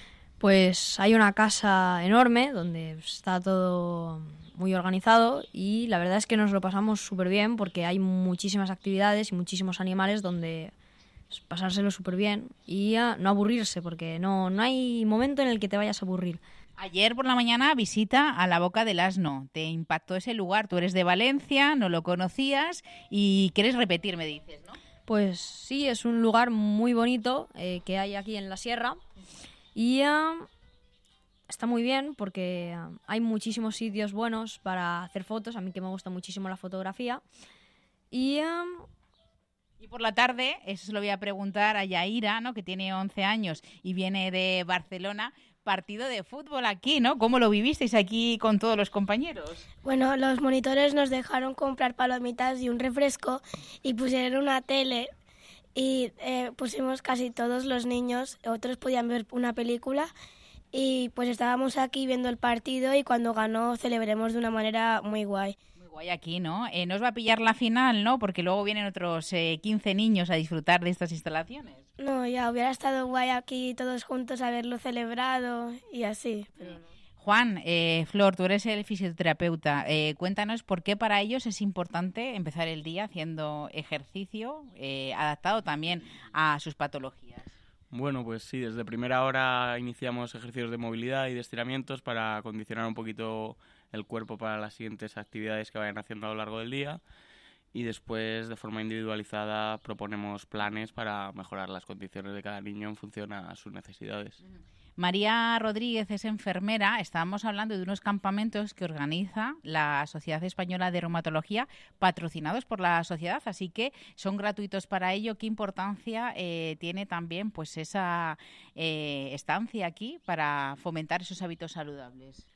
Pues hay una casa enorme donde está todo muy organizado y la verdad es que nos lo pasamos súper bien porque hay muchísimas actividades y muchísimos animales donde pasárselo súper bien y uh, no aburrirse porque no, no hay momento en el que te vayas a aburrir. Ayer por la mañana visita a la Boca del Asno. ¿Te impactó ese lugar? Tú eres de Valencia, no lo conocías y quieres repetir, me dices, ¿no? Pues sí, es un lugar muy bonito eh, que hay aquí en la sierra y uh, está muy bien porque uh, hay muchísimos sitios buenos para hacer fotos. A mí que me gusta muchísimo la fotografía y... Uh, Y por la tarde, eso se lo voy a preguntar a Yaira, ¿no?, que tiene once años y viene de Barcelona, partido de fútbol aquí, ¿no? ¿Cómo lo vivisteis aquí con todos los compañeros? Bueno, los monitores nos dejaron comprar palomitas y un refresco y pusieron una tele y eh, pusimos casi todos los niños, otros podían ver una película y pues estábamos aquí viendo el partido y cuando ganó celebremos de una manera muy guay. Guay aquí, ¿no? Eh, no os va a pillar la final, ¿no? Porque luego vienen otros eh, quince niños a disfrutar de estas instalaciones. No, ya hubiera estado guay aquí todos juntos haberlo celebrado y así. Pero... Juan, eh, Flor, tú eres el fisioterapeuta. Eh, cuéntanos por qué para ellos es importante empezar el día haciendo ejercicio eh, adaptado también a sus patologías. Bueno, pues sí, desde primera hora iniciamos ejercicios de movilidad y de estiramientos para acondicionar un poquito el cuerpo para las siguientes actividades que vayan haciendo a lo largo del día y después de forma individualizada proponemos planes para mejorar las condiciones de cada niño en función a sus necesidades. María Rodríguez es enfermera. Estábamos hablando de unos campamentos que organiza la Sociedad Española de Reumatología, patrocinados por la sociedad, así que son gratuitos para ello. ¿Qué importancia eh, tiene también pues esa eh, estancia aquí para fomentar esos hábitos saludables?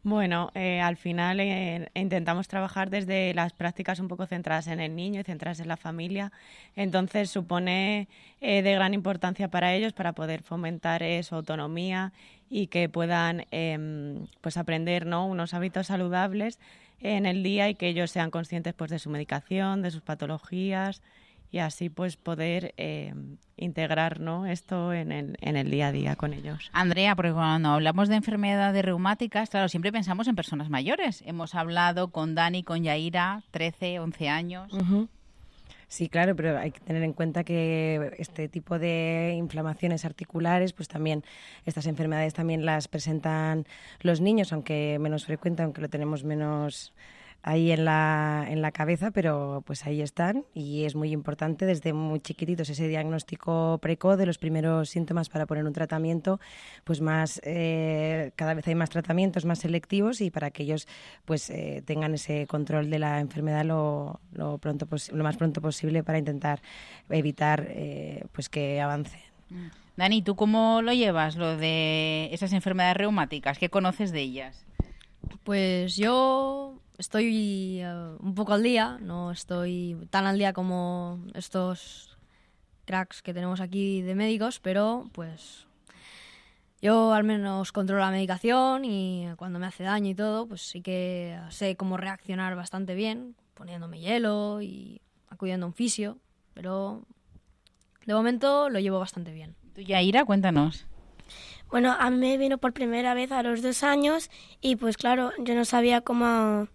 Bueno, eh, al final eh, intentamos trabajar desde las prácticas un poco centradas en el niño y centradas en la familia. Entonces supone eh, de gran importancia para ellos para poder fomentar eh, su autonomía y que puedan eh, pues aprender, ¿no?, unos hábitos saludables en el día y que ellos sean conscientes pues de su medicación, de sus patologías y así pues poder eh, integrar, ¿no?, esto en el, en el día a día con ellos. Andrea, porque cuando hablamos de enfermedades reumáticas, claro, siempre pensamos en personas mayores. Hemos hablado con Dani, con Yaira, trece, once años. Uh-huh. Sí, claro, pero hay que tener en cuenta que este tipo de inflamaciones articulares, pues también estas enfermedades también las presentan los niños, aunque menos frecuente, aunque lo tenemos menos ahí en la, en la cabeza, pero pues ahí están y es muy importante desde muy chiquititos ese diagnóstico precoz de los primeros síntomas para poner un tratamiento, pues más eh, cada vez hay más tratamientos más selectivos y para que ellos pues eh, tengan ese control de la enfermedad lo, lo pronto pos- lo más pronto posible para intentar evitar eh, pues que avance. Dani, ¿tú cómo lo llevas, lo de esas enfermedades reumáticas? ¿Qué conoces de ellas? Pues yo estoy uh, un poco al día, no estoy tan al día como estos cracks que tenemos aquí de médicos, pero pues yo al menos controlo la medicación y cuando me hace daño y todo, pues sí que sé cómo reaccionar bastante bien, poniéndome hielo y acudiendo a un fisio, pero de momento lo llevo bastante bien. Tú, Yaira, cuéntanos. Bueno, a mí me vino por primera vez a los dos años y pues claro, yo no sabía cómo,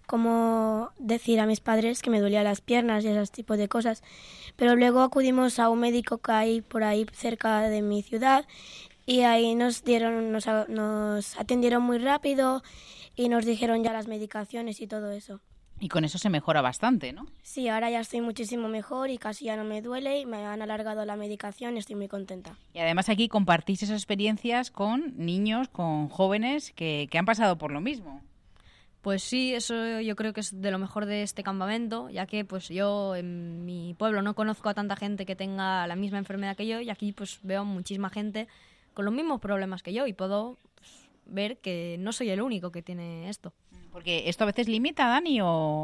cómo decir a mis padres que me dolían las piernas y esos tipos de cosas. Pero luego acudimos a un médico que hay por ahí cerca de mi ciudad y ahí nos dieron, nos, nos atendieron muy rápido y nos dijeron ya las medicaciones y todo eso. Y con eso se mejora bastante, ¿no? Sí, ahora ya estoy muchísimo mejor y casi ya no me duele y me han alargado la medicación y estoy muy contenta. Y además aquí compartís esas experiencias con niños, con jóvenes que, que han pasado por lo mismo. Pues sí, eso yo creo que es de lo mejor de este campamento, ya que pues yo en mi pueblo no conozco a tanta gente que tenga la misma enfermedad que yo y aquí pues veo muchísima gente con los mismos problemas que yo y puedo pues, ver que no soy el único que tiene esto. Porque esto a veces limita, Dani, o,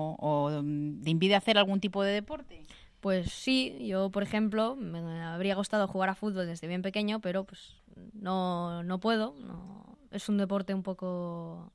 o te impide hacer algún tipo de deporte. Pues sí, yo por ejemplo me habría gustado jugar a fútbol desde bien pequeño, pero pues no, no puedo. No, es un deporte un poco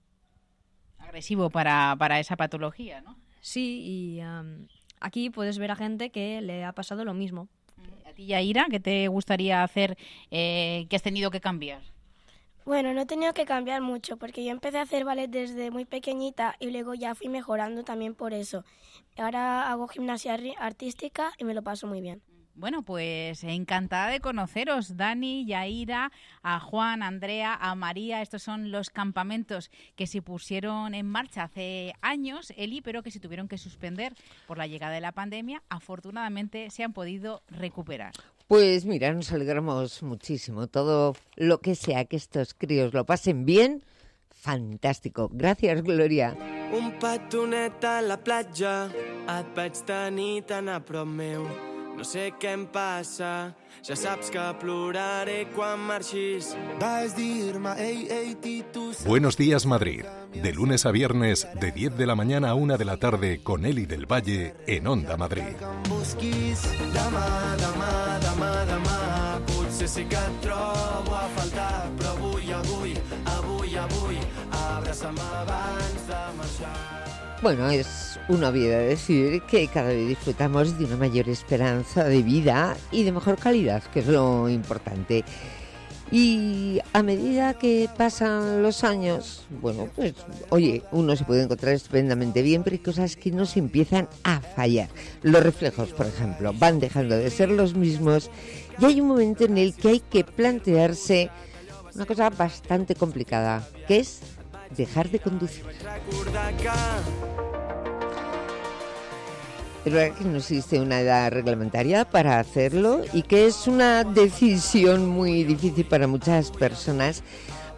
agresivo para, para esa patología, ¿no? Sí, y um, aquí puedes ver a gente que le ha pasado lo mismo. ¿A ti, Yaira, qué te gustaría hacer eh, que has tenido que cambiar? Bueno, no he tenido que cambiar mucho porque yo empecé a hacer ballet desde muy pequeñita y luego ya fui mejorando también por eso. Ahora hago gimnasia artística y me lo paso muy bien. Bueno, pues encantada de conoceros, Dani, Yaira, a Juan, a Andrea, a María. Estos son los campamentos que se pusieron en marcha hace años, Eli, pero que se tuvieron que suspender por la llegada de la pandemia. Afortunadamente se han podido recuperar. Pues mira, nos alegramos muchísimo. Todo lo que sea que estos críos lo pasen bien, fantàstico. Gràcies, Gloria. Un petonet a la platja, et vaig tenir tan a prop meu. No sé què em passa, ja saps que ploraré quan marxis. Vas dir-me, ei, ei, Titus... Buenos días, Madrid. De lunes a viernes, de diez de la mañana a una de la tarde, con Eli del Valle, en Onda Madrid. Busquis demà, demà, demà, demà. Potser sí que et trobo a faltar, però avui, avui, avui, avui, abraça'm abans de marxar. Bueno, es una obviedad decir que cada vez disfrutamos de una mayor esperanza de vida y de mejor calidad, que es lo importante. Y a medida que pasan los años, bueno, pues, oye, uno se puede encontrar estupendamente bien, pero hay cosas que nos empiezan a fallar. Los reflejos, por ejemplo, van dejando de ser los mismos y hay un momento en el que hay que plantearse una cosa bastante complicada, que es dejar de conducir. Es verdad que no existe una edad reglamentaria para hacerlo y que es una decisión muy difícil para muchas personas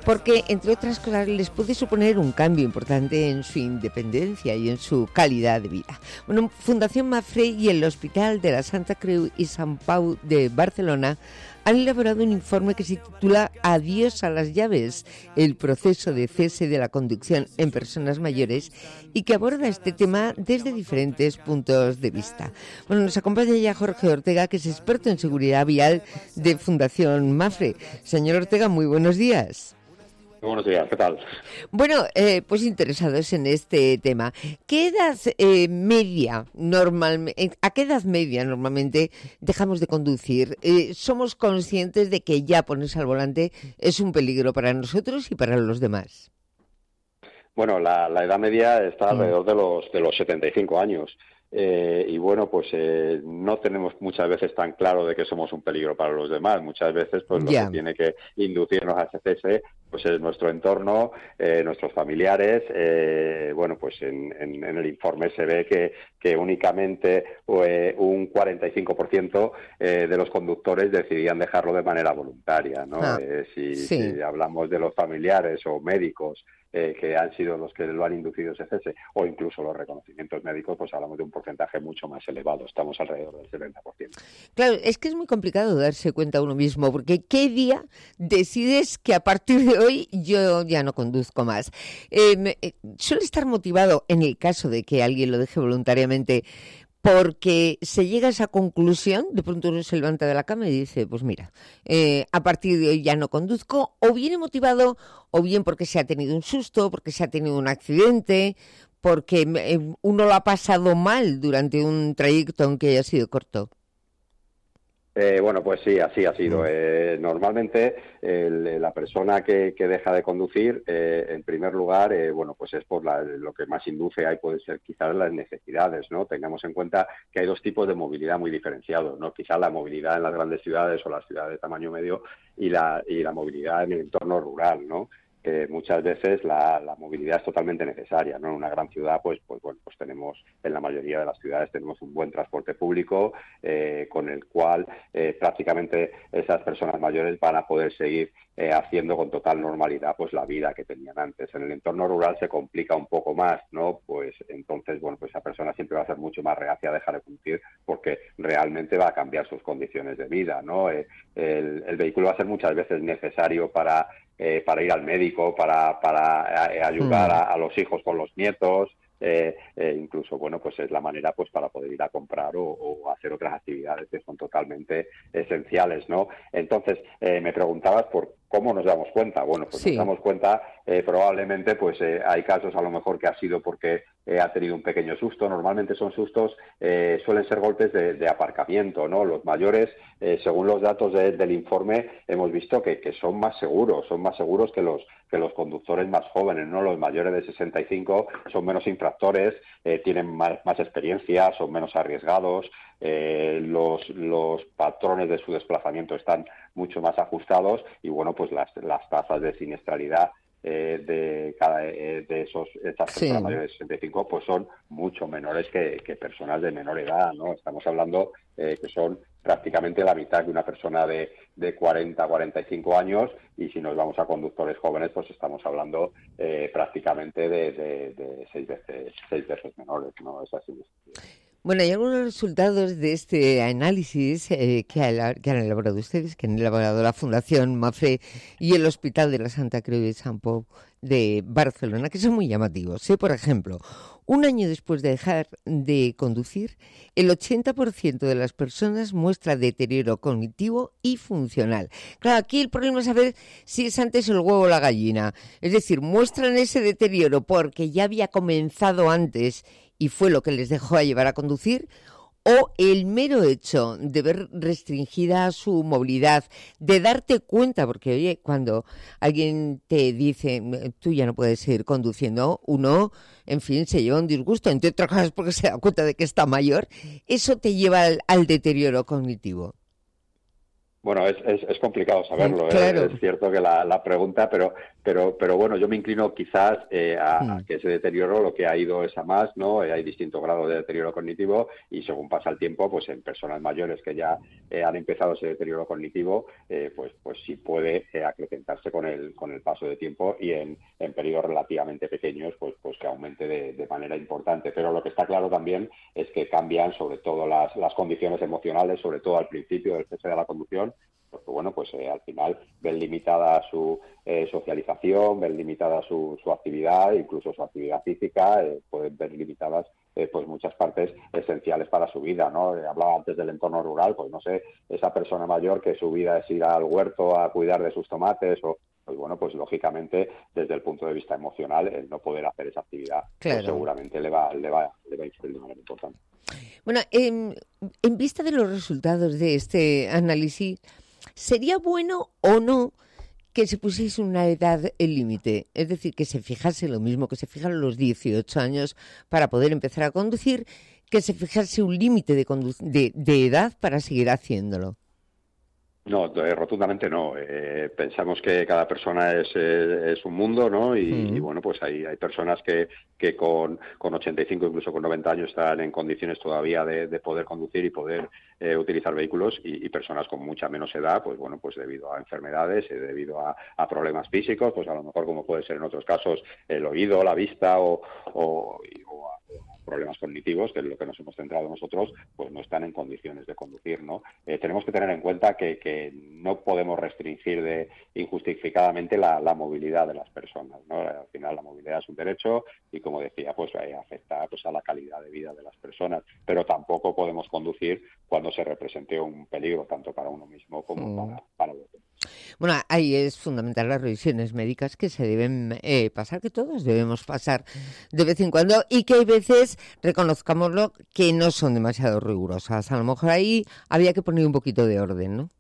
porque, entre otras cosas, les puede suponer un cambio importante en su independencia y en su calidad de vida. Bueno, Fundación Mapfre y el Hospital de la Santa Creu i Sant Pau de Barcelona han elaborado un informe que se titula Adiós a las llaves, el proceso de cese de la conducción en personas mayores, y que aborda este tema desde diferentes puntos de vista. Bueno, nos acompaña ya Jorge Ortega, que es experto en seguridad vial de Fundación Mapfre. Señor Ortega, muy buenos días. Buenos días, ¿qué tal? Bueno, eh, pues interesados en este tema. ¿Qué edad eh, media normalmente, a qué edad media normalmente dejamos de conducir? Eh, ¿Somos conscientes de que ya ponerse al volante es un peligro para nosotros y para los demás? Bueno, la, la edad media está alrededor de los de los setenta y cinco años. Eh, y bueno, pues eh, no tenemos muchas veces tan claro de que somos un peligro para los demás. Muchas veces pues lo yeah. que tiene que inducirnos a ese cese pues es nuestro entorno, eh, nuestros familiares. Eh, bueno, pues en, en, en el informe se ve que, que únicamente eh, un cuarenta y cinco por ciento eh, de los conductores decidían dejarlo de manera voluntaria, ¿no? Ah, eh, si, sí. si hablamos de los familiares o médicos Eh, que han sido los que lo han inducido ese cese, o incluso los reconocimientos médicos, pues hablamos de un porcentaje mucho más elevado, estamos alrededor del setenta por ciento. Claro, es que es muy complicado darse cuenta uno mismo, porque ¿qué día decides que a partir de hoy yo ya no conduzco más? Eh, me, eh, suele estar motivado, en el caso de que alguien lo deje voluntariamente, porque se llega a esa conclusión, de pronto uno se levanta de la cama y dice, pues mira, eh, a partir de hoy ya no conduzco, o viene motivado, o bien porque se ha tenido un susto, porque se ha tenido un accidente, porque eh, uno lo ha pasado mal durante un trayecto aunque haya sido corto. Eh, bueno, pues sí, así ha sido. Eh, normalmente el, la persona que, que deja de conducir, eh, en primer lugar, eh, bueno, pues es por la, lo que más induce ahí puede ser quizás las necesidades, ¿no? Tengamos en cuenta que hay dos tipos de movilidad muy diferenciados, ¿no? Quizás la movilidad en las grandes ciudades o las ciudades de tamaño medio y la, y la movilidad en el entorno rural, ¿no? Eh, muchas veces la, la movilidad es totalmente necesaria, ¿no? En una gran ciudad, pues, pues bueno, pues tenemos, en la mayoría de las ciudades tenemos un buen transporte público eh, con el cual eh, prácticamente esas personas mayores van a poder seguir eh, haciendo con total normalidad pues la vida que tenían antes. En el entorno rural se complica un poco más, ¿no? Pues entonces, bueno, pues esa persona siempre va a ser mucho más reacia a dejar de conducir porque realmente va a cambiar sus condiciones de vida, ¿no? Eh, el, el vehículo va a ser muchas veces necesario para Eh, para ir al médico, para, para eh, ayudar a, a los hijos con los nietos, eh, eh, incluso, bueno, pues es la manera pues para poder ir a comprar o, o hacer otras actividades que son totalmente esenciales, ¿no? Entonces, eh, me preguntabas por ¿cómo nos damos cuenta? Bueno, pues sí. nos damos cuenta, eh, probablemente, pues eh, hay casos a lo mejor que ha sido porque eh, ha tenido un pequeño susto. Normalmente son sustos, eh, suelen ser golpes de, de aparcamiento, ¿no? Los mayores, eh, según los datos de, del informe, hemos visto que, que son más seguros, son más seguros que los que los conductores más jóvenes, ¿no? Los mayores de sesenta y cinco son menos infractores, eh, tienen más, más experiencia, son menos arriesgados, eh, los, los patrones de su desplazamiento están mucho más ajustados y, bueno, pues las, las tasas de siniestralidad eh, de cada eh, de esos estas personas sí. mayores de sesenta y cinco pues son mucho menores que, que personas de menor edad, ¿no? Estamos hablando eh, que son prácticamente la mitad de una persona de, de cuarenta, cuarenta y cinco años, y si nos vamos a conductores jóvenes, pues estamos hablando eh, prácticamente de, de, de seis veces seis veces menores, ¿no? Es así. Bueno, hay algunos resultados de este análisis eh, que, ha, que han elaborado ustedes, que han elaborado la Fundación Mapfre y el Hospital de la Santa Creu i Sant Pau de Barcelona, que son muy llamativos. ¿eh? Por ejemplo, un año después de dejar de conducir, el ochenta por ciento de las personas muestra deterioro cognitivo y funcional. Claro, aquí el problema es saber si es antes el huevo o la gallina. Es decir, muestran ese deterioro porque ya había comenzado antes y fue lo que les dejó a llevar a conducir, o el mero hecho de ver restringida su movilidad, de darte cuenta, porque oye, cuando alguien te dice tú ya no puedes seguir conduciendo, uno, en fin, se lleva un disgusto, entre otras cosas porque se da cuenta de que está mayor, eso te lleva al, al deterioro cognitivo. Bueno, es, es, es complicado saberlo, claro. ¿eh? Es cierto que la, la pregunta, pero pero pero bueno, yo me inclino quizás eh, a, Mm. a que ese deterioro lo que ha ido es a más, ¿no? Eh, hay distintos grados de deterioro cognitivo y según pasa el tiempo, pues en personas mayores que ya eh, han empezado ese deterioro cognitivo, eh, pues pues sí puede eh, acrecentarse con el con el paso de tiempo y en, en periodos relativamente pequeños, pues pues que aumente de, de manera importante. Pero lo que está claro también es que cambian sobre todo las, las condiciones emocionales, sobre todo al principio del cese de la conducción, porque bueno, pues eh, al final ven limitada su eh, socialización, ven limitada su, su actividad, incluso su actividad física, eh, pueden ver limitadas eh, pues muchas partes esenciales para su vida, ¿no? Eh, hablaba antes del entorno rural, pues no sé, esa persona mayor que su vida es ir al huerto a cuidar de sus tomates o pues bueno, pues lógicamente desde el punto de vista emocional el no poder hacer esa actividad Claro. pues seguramente le va, le va, le va a influir de manera importante. Bueno, en, en vista de los resultados de este análisis, ¿sería bueno o no que se pusiese una edad límite? Es decir, que se fijase lo mismo, que se fijaran los dieciocho años para poder empezar a conducir, que se fijase un límite de, condu- de, de edad para seguir haciéndolo. No, eh, rotundamente no. Eh, pensamos que cada persona es, eh, es un mundo, ¿no? Y, Mm. y bueno, pues hay, hay personas que, que con, con ochenta y cinco, incluso con noventa años están en condiciones todavía de, de poder conducir y poder eh, utilizar vehículos y, y personas con mucha menos edad, pues bueno, pues debido a enfermedades, eh, debido a, a problemas físicos, pues a lo mejor como puede ser en otros casos el oído, la vista o, o, y- o a- problemas cognitivos, que es lo que nos hemos centrado nosotros, pues no están en condiciones de conducir, ¿no? Eh, tenemos que tener en cuenta que, que no podemos restringir de injustificadamente la, la movilidad de las personas, ¿no? Al final la movilidad es un derecho y, como decía, pues eh, afecta pues a la calidad de vida de las personas, pero tampoco podemos conducir cuando se represente un peligro tanto para uno mismo como Mm. para, para los demás. Bueno, ahí es fundamental las revisiones médicas que se deben eh, pasar, que todos debemos pasar de vez en cuando y que hay veces, reconozcámoslo, que no son demasiado rigurosas. A lo mejor ahí había que poner un poquito de orden, ¿no?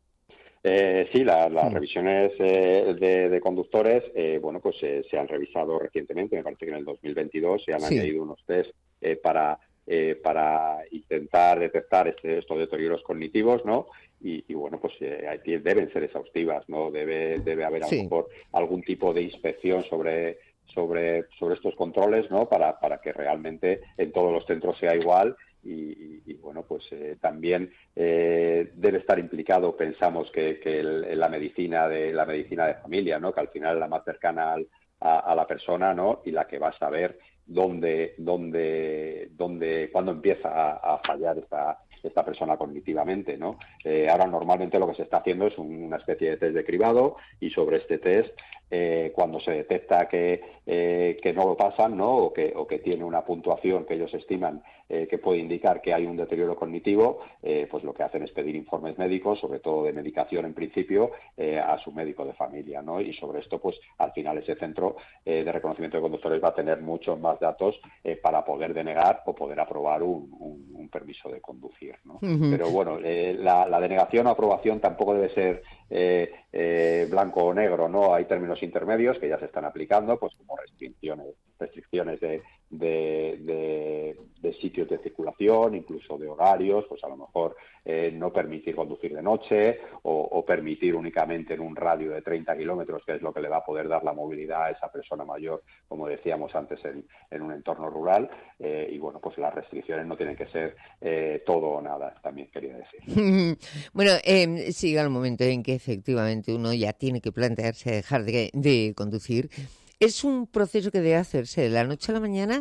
Eh, sí, la- las Mm. revisiones eh, de, de conductores, eh, bueno, pues eh, se han revisado recientemente, me parece que en el dos mil veintidós se han Sí. añadido unos test eh, para eh, para intentar detectar este, estos deterioros cognitivos, ¿no? Y, y bueno, pues eh, hay- deben ser exhaustivas, ¿no? Debe debe haber a lo Sí. mejor algún tipo de inspección sobre sobre sobre estos controles, ¿no? Para para que realmente en todos los centros sea igual. Y, y- y, bueno, pues eh, también eh, debe estar implicado, pensamos que, que el- la medicina de la medicina de familia, ¿no? Que al final es la más cercana al- a, a la persona, ¿no? Y la que va a saber dónde, dónde, dónde, cuándo empieza a, a fallar esta esta persona cognitivamente, ¿no? Eh, ahora normalmente lo que se está haciendo es un- una especie de test de cribado y sobre este test, eh, cuando se detecta que, eh, que no lo pasan, ¿no? O que, o que tiene una puntuación que ellos estiman eh, que puede indicar que hay un deterioro cognitivo, eh, pues lo que hacen es pedir informes médicos, sobre todo de medicación en principio, eh, a su médico de familia, ¿no? Y sobre esto, pues al final ese centro eh, de reconocimiento de conductores va a tener muchos más datos eh, para poder denegar o poder aprobar un, un- un permiso de conducir, ¿no? Ujú. Pero bueno, eh, la, la denegación o aprobación tampoco debe ser eh, eh, blanco o negro, ¿no? Hay términos intermedios que ya se están aplicando, pues como restricciones, restricciones de, de, de- de sitios de circulación, incluso de horarios, pues a lo mejor eh, no permitir conducir de noche o, o permitir únicamente en un radio de treinta kilómetros, que es lo que le va a poder dar la movilidad a esa persona mayor, como decíamos antes, en, en un entorno rural. Eh, y bueno, pues las restricciones no tienen que ser eh, todo o nada, también quería decir. Bueno, eh, sí, llega el momento en que efectivamente uno ya tiene que plantearse dejar de, de conducir. ¿Es un proceso que debe hacerse de la noche a la mañana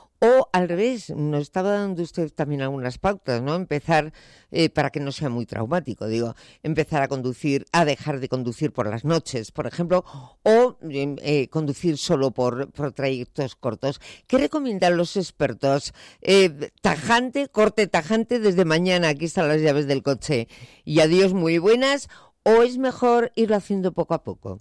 o al revés? Nos estaba dando usted también algunas pautas, ¿no? Empezar, eh, para que no sea muy traumático, digo, empezar a conducir, a dejar de conducir por las noches, por ejemplo, o eh, eh, conducir solo por, por trayectos cortos. ¿Qué recomiendan los expertos? Eh, tajante, corte tajante desde mañana, aquí están las llaves del coche y adiós, muy buenas, ¿o es mejor irlo haciendo poco a poco?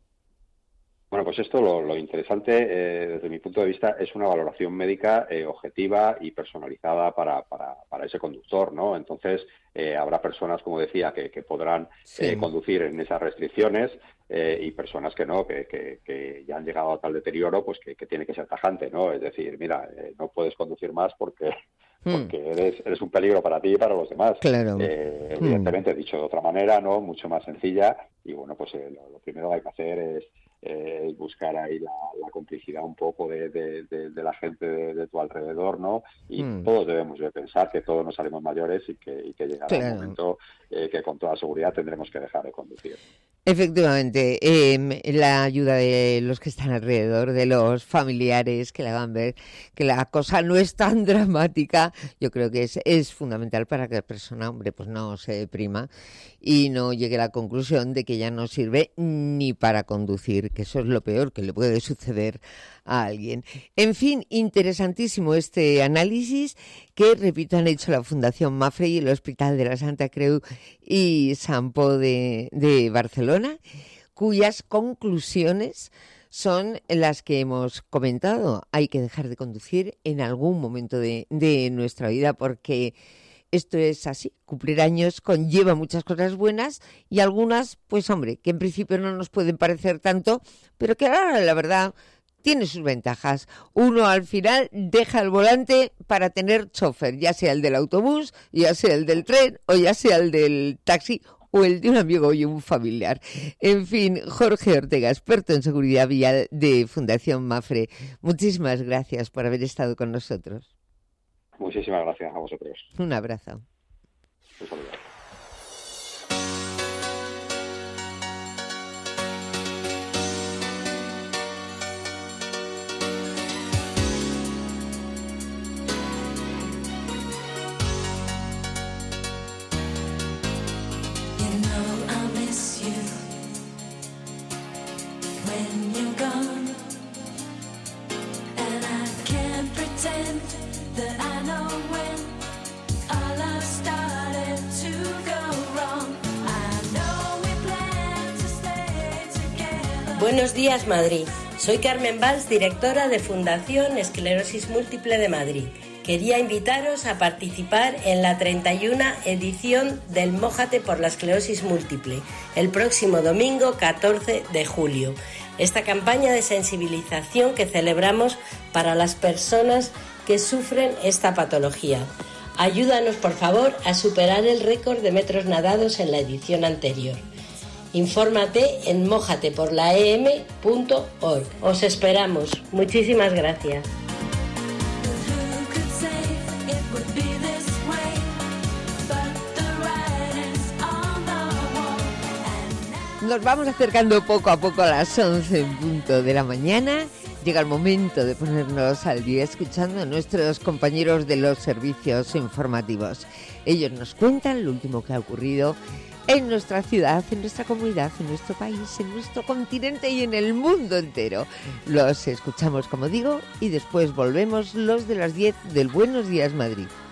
Bueno, pues esto lo, lo interesante, eh, desde mi punto de vista, es una valoración médica eh, objetiva y personalizada para, para, para ese conductor, ¿no? Entonces, eh, habrá personas, como decía, que, que podrán Sí. eh, conducir en esas restricciones eh, y personas que no, que, que, que ya han llegado a tal deterioro, pues que, que tiene que ser tajante, ¿no? Es decir, mira, eh, no puedes conducir más porque porque mm. eres, eres un peligro para ti y para los demás. Claro. Eh, evidentemente, mm. dicho de otra manera, no, mucho más sencilla, y bueno, pues eh, lo, lo primero que hay que hacer es Eh, buscar ahí la, la complicidad un poco de, de, de, de la gente de, de tu alrededor, ¿no? Y mm. todos debemos de pensar que todos nos salimos mayores y que, y que llegará claro. un momento eh, que con toda seguridad tendremos que dejar de conducir. Efectivamente, eh, la ayuda de los que están alrededor, de los familiares que le hagan ver que la cosa no es tan dramática, yo creo que es, es fundamental para que la persona, hombre, pues no se deprima y no llegue a la conclusión de que ya no sirve ni para conducir, que eso es lo peor que le puede suceder a alguien. En fin, interesantísimo este análisis que, repito, han hecho la Fundación Mafre y el Hospital de la Santa Creu y Sant Pau de, de Barcelona, cuyas conclusiones son las que hemos comentado. Hay que dejar de conducir en algún momento de, de nuestra vida porque esto es así, cumplir años conlleva muchas cosas buenas y algunas, pues hombre, que en principio no nos pueden parecer tanto, pero que ahora la verdad tiene sus ventajas. Uno al final deja el volante para tener chofer, ya sea el del autobús, ya sea el del tren o ya sea el del taxi o el de un amigo y un familiar. En fin, Jorge Ortega, experto en seguridad vial de Fundación Mafre, muchísimas gracias por haber estado con nosotros. Muchísimas gracias a vosotros. Un abrazo. Un saludo. Buenos días, Madrid. Soy Carmen Valls, directora de Fundación Esclerosis Múltiple de Madrid. Quería invitaros a participar en la treinta y una edición del Mójate por la Esclerosis Múltiple, el próximo domingo catorce de julio. Esta campaña de sensibilización que celebramos para las personas que sufren esta patología. Ayúdanos, por favor, a superar el récord de metros nadados en la edición anterior. Infórmate en mojate por la e eme punto org. Os esperamos. Muchísimas gracias. Nos vamos acercando poco a poco a las once en punto de la mañana. Llega el momento de ponernos al día escuchando a nuestros compañeros de los servicios informativos. Ellos nos cuentan lo último que ha ocurrido en nuestra ciudad, en nuestra comunidad, en nuestro país, en nuestro continente y en el mundo entero. Los escuchamos, como digo, y después volvemos los de las diez del Buenos Días Madrid.